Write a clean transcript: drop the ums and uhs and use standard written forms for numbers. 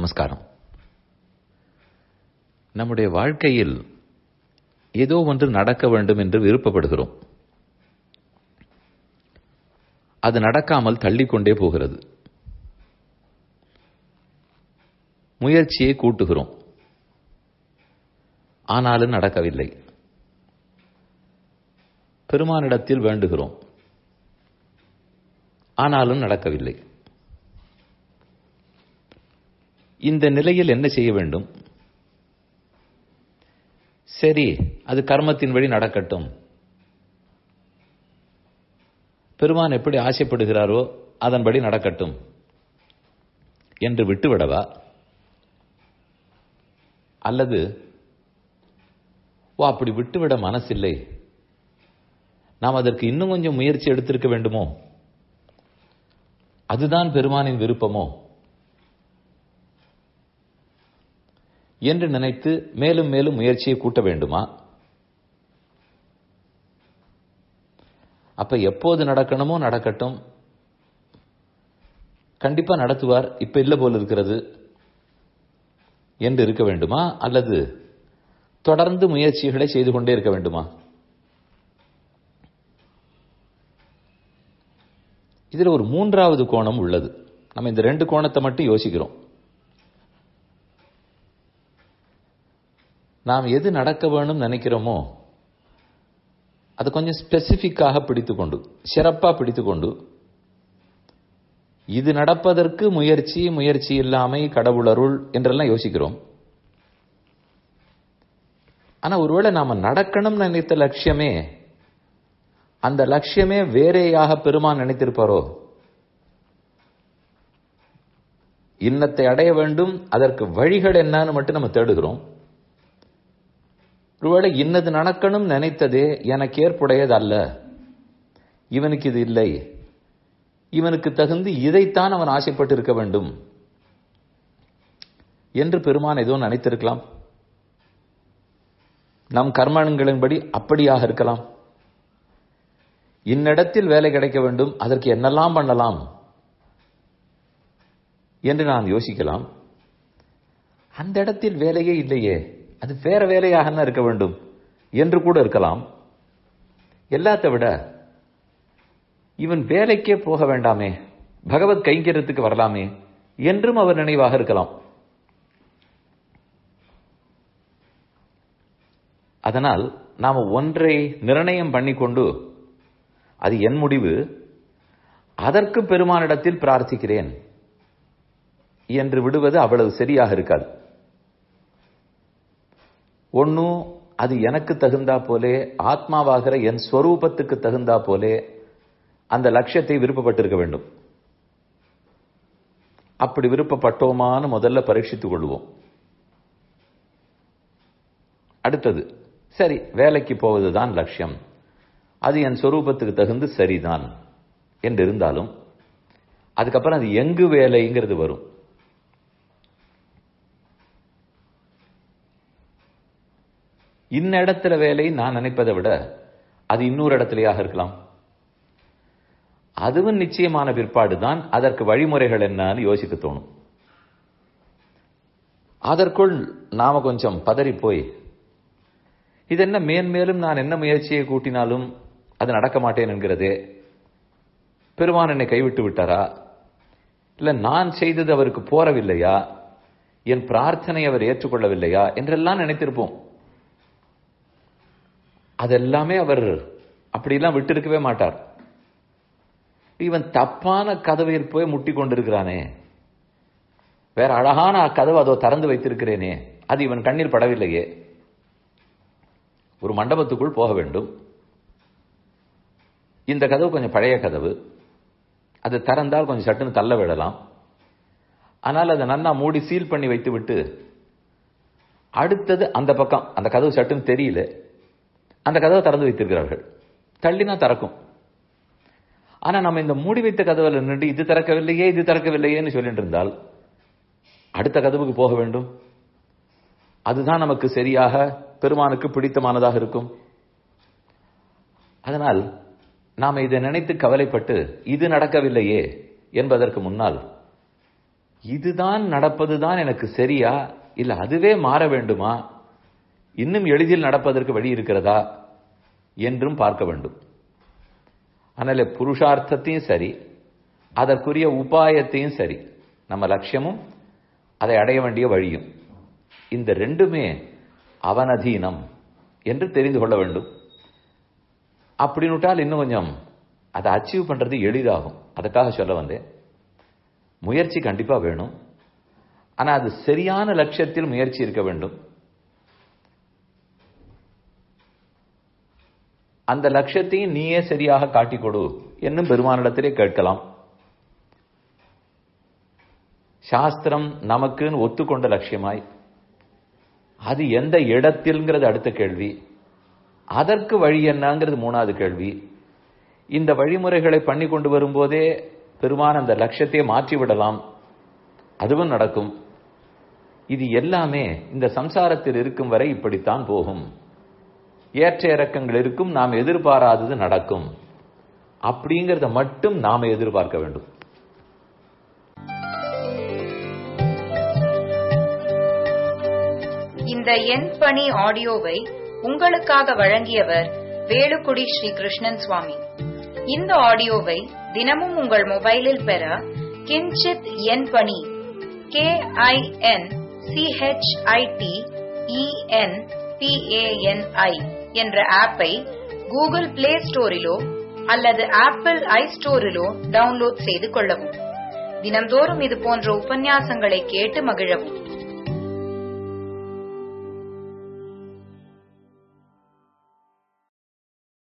நமஸ்காரம். நம்முடைய வாழ்க்கையில் ஏதோ ஒன்று நடக்க வேண்டும் என்று விருப்பப்படுகிறோம். அது நடக்காமல் தள்ளிக்கொண்டே போகிறது. முயற்சியை கூட்டுகிறோம், ஆனாலும் நடக்கவில்லை. பெருமானிடத்தில் வேண்டுகிறோம், ஆனாலும் நடக்கவில்லை. இந்த நிலையில் என்ன செய்ய வேண்டும்? சரி, அது கர்மத்தின் வழி நடக்கட்டும், பெருமான் எப்படி ஆசைப்படுகிறாரோ அதன்படி நடக்கட்டும் என்று விட்டுவிடவா? அல்லது அப்படி விட்டுவிட மனசில்லை, நாம் அதற்கு இன்னும் கொஞ்சம் முயற்சி எடுத்திருக்க வேண்டுமோ, அதுதான் பெருமானின் விருப்பமோ என்று நினைத்து மேலும் மேலும் முயற்சியை கூட்ட வேண்டுமா? அப்ப எப்போது நடக்கணுமோ நடக்கட்டும், கண்டிப்பா நடத்துவார், இப்ப இல்ல போல இருக்கிறது என்று இருக்க வேண்டுமா? அல்லது தொடர்ந்து முயற்சிகளை செய்து கொண்டே இருக்க வேண்டுமா? இதுல ஒரு மூன்றாவது கோணம் உள்ளது. நம்ம இந்த ரெண்டு கோணத்தை மட்டும் யோசிக்கிறோம். நாம் எது நடக்க வேணும் நினைக்கிறோமோ அது கொஞ்சம் ஸ்பெசிபிக்காக பிடித்துக்கொண்டு, சிறப்பா பிடித்துக்கொண்டு, இது நடப்பதற்கு முயற்சி, முயற்சி இல்லாமை கடவுளருள் என்றெல்லாம் யோசிக்கிறோம். ஆனா ஒருவேளை நாம நடக்கணும் நினைத்த லட்சியமே, அந்த லட்சியமே வேறேயாக பெருமான் நினைத்திருப்பாரோ? இன்னத்தை அடைய வேண்டும், அதற்கு வழிகள் என்னன்னு மட்டும் நம்ம தேடுகிறோம். ஒருவேளை இன்னது நடக்கணும் நினைத்ததே எனக்கு ஏற்புடையது அல்ல, இவனுக்கு இது இல்லை, இவனுக்கு தகுந்து இதைத்தான் அவன் ஆசைப்பட்டு இருக்க வேண்டும் என்று பெருமான் ஏதோ நினைத்திருக்கலாம். நம் கர்மங்களின்படி அப்படியாக இருக்கலாம். இன்னிடத்தில் வேலை கிடைக்க வேண்டும், அதற்கு என்னெல்லாம் பண்ணலாம் என்று நான் யோசிக்கலாம். அந்த இடத்தில் வேலையே இல்லையே, அது வேற வேலையாக இருக்க வேண்டும் என்று கூட இருக்கலாம். எல்லாத்த விட இவன் வேலைக்கே போக வேண்டாமே, பகவத் கைங்கரியத்துக்கு வரலாமே என்றும் அவர் நினைவாக இருக்கலாம். அதனால் நாம ஒன்றை நிர்ணயம் பண்ணிக்கொண்டு, அது என் முடிவு, அதற்கு பெருமானிடத்தில் பிரார்த்திக்கிறேன் என்று விடுவது அவ்வளவு சரியாக இருக்காது. ஒன்னும் அது எனக்கு தகுந்தா போலே, ஆத்மாவாகிற என் ஸ்வரூபத்துக்கு தகுந்தா போலே அந்த லட்சியத்தை விருப்பப்பட்டிருக்க வேண்டும். அப்படி விருப்பப்பட்டோமான்னு முதல்ல பரீட்சித்துக் கொள்வோம். அடுத்தது, சரி வேலைக்கு போவதுதான் லட்சியம், அது என் ஸ்வரூபத்துக்கு தகுந்து சரிதான் என்று இருந்தாலும், அதுக்கப்புறம் அது எங்கு வேலைங்கிறது வரும். இந்த இடத்துல வேலை நான் நினைப்பதை விட அது இன்னொரு இடத்துலயாக இருக்கலாம். அதுவும் நிச்சயமான பிற்பாடுதான் அதற்கு வழிமுறைகள் என்னன்னு யோசிக்க தோணும். அதற்குள் நாம கொஞ்சம் பதறி போய், இது என்ன மேன்மேலும் நான் என்ன முயற்சியை கூட்டினாலும் அது நடக்க மாட்டேன் என்கிறதே, பெருமான் என்னை கைவிட்டு விட்டாரா, இல்ல நான் செய்தது அவருக்கு போறவில்லையா, என் பிரார்த்தனை அவர் ஏற்றுக்கொள்ளவில்லையா என்றெல்லாம் நினைத்திருப்போம். அதெல்லாமே அவர் அப்படியெல்லாம் விட்டு இருக்கவே மாட்டார். இவன் தப்பான கதவையில் போய் முட்டி கொண்டிருக்கிறானே, வேற அழகான கதவை அதோ திறந்து வைத்திருக்கிறேனே, அது இவன் கண்ணில் படவில்லையே. ஒரு மண்டபத்துக்குள் போக வேண்டும், இந்த கதவு கொஞ்சம் பழைய கதவு, அது திறந்தால் கொஞ்சம் சட்டுன்னு தள்ள விடலாம். ஆனால் அதை நன்னா மூடி சீல் பண்ணி வைத்து விட்டு, அடுத்தது அந்த பக்கம் அந்த கதவு சட்டுன்னு தெரியல, அந்த கதவை திறந்து வைத்திருக்கிறார்கள். தள்ளினா திறக்கும். ஆனா நம்ம இந்த மூடி வைத்த கதவுல நின்று இது திறக்கவில்லையே, இது திறக்கவில்லையேன்னு சொல்லிட்டு இருந்தால் அடுத்த கதவுக்கு போக வேண்டும். அதுதான் நமக்கு சரியாக பெருமானுக்கு பிடித்தமானதாக இருக்கும். அதனால் நாம் இதை நினைத்து கவலைப்பட்டு இது நடக்கவில்லையே என்பதற்கு முன்னால் இதுதான் நடப்பதுதான் எனக்கு சரியா, இல்ல அதுவே மாற வேண்டுமா, இன்னும் எளிதில் நடப்பதற்கு வழி இருக்கிறதா என்றும் பார்க்க வேண்டும். அதனால புருஷார்த்தத்தையும் சரி, அதற்குரிய உபாயத்தையும் சரி, நம்ம லட்சியமும் அதை அடைய வேண்டிய வழியும், இந்த ரெண்டுமே அவனதீனம் என்று தெரிந்து கொள்ள வேண்டும். அப்படின்னுட்டால் இன்னும் கொஞ்சம் அதை அச்சீவ் பண்றது எளிதாகும். அதுக்காக சொல்ல வந்தேன், முயற்சி கண்டிப்பா வேணும். ஆனா அது சரியான லட்சியத்தில் முயற்சி இருக்க வேண்டும். அந்த லட்சியத்தையும் நீயே சரியாக காட்டிக் கொடு என்னும் பெருமானிடத்திலே கேட்கலாம். சாஸ்திரம் நமக்குன்னு ஒத்துக்கொண்ட லட்சியமாய் அது எந்த இடத்தில்ங்கிறது அடுத்த கேள்வி. அதற்கு வழி என்னங்கிறது மூணாவது கேள்வி. இந்த வழிமுறைகளை பண்ணி கொண்டு வரும்போதே பெருமான் அந்த லட்சியத்தை மாற்றிவிடலாம், அதுவும் நடக்கும். இது எல்லாமே இந்த சம்சாரத்தில் இருக்கும் வரை இப்படித்தான் போகும். ஏற்ற இறக்கங்கள் இருக்கும், நாம் எதிர்பாராதது நடக்கும். அப்படிங்கிறத மட்டும் நாம எதிர்பார்க்க வேண்டும். இந்த என் பணி ஆடியோவை உங்களுக்காக வழங்கியவர் வேலுக்குடி ஸ்ரீ கிருஷ்ணன் சுவாமி. இந்த ஆடியோவை தினமும் உங்கள் மொபைலில் பெற கிஞ்சித் என் பணி KINCHITENPANI என்ற ஆப்பை கூகுள் பிளே ஸ்டோரிலோ அல்லது ஆப்பிள் ஐ ஸ்டோரிலோ டவுன்லோட் செய்து கொள்ளவும். தினம்தோறும் இது போன்ற உபன்யாசங்களை கேட்டு மகிழவும்.